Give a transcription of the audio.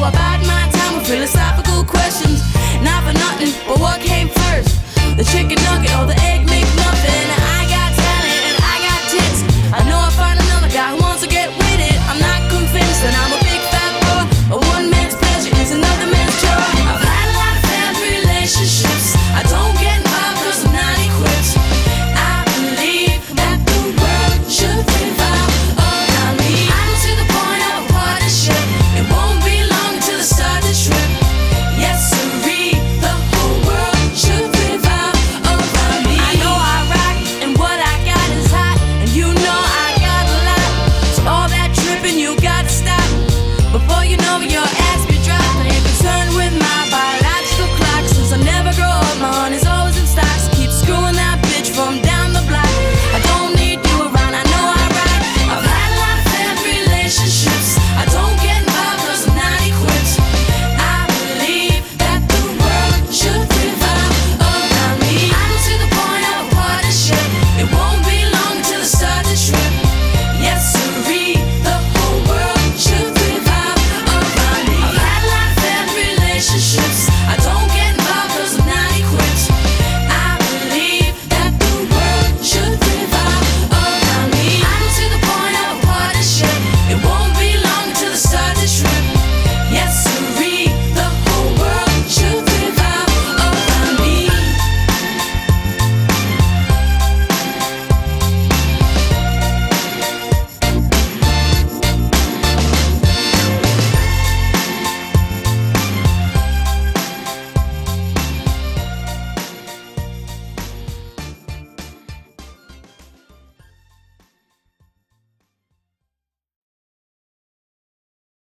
bide my time with philosophical questions. Not for nothing, but what came first? The chicken nugget or the egg McMuffin? I got talent and I got tits. I know I'll find another guy who wants to get with it. I'm not convinced that I'm a big fat boy, but one man's pleasure is another man's joy. I've had a lot of failed relationships. I don't get involved cause I'm not equipped. I believe that the world should revolve around me. I'm to the point of a partnership. It won't be long until I start the trip. Yes, sirree, the whole world should revolve around me. I know I rock and what I got is hot, and you know I got a lot. So all that tripping you gotta stop. Before you know it, your ass be dropped. I ain't concerned with my biological clock. Since I never grow up, my honey's always in stock. So keep screwing that bitch from down the block. I don't need you around, I know I rock. I've had a lot of failed relationships. I don't get involved cause I'm not equipped. I believe that the world should revolve around me. I'm to the point of a partnership. It won't be long until I start the trip. Yes, sirree, the whole world should revolve around me. I've had a lot of failed relationships. I don't get involved cause I'm not equipped. I believe that the world should revolve around me. I'm to the point of a partnership. It won't be long until I start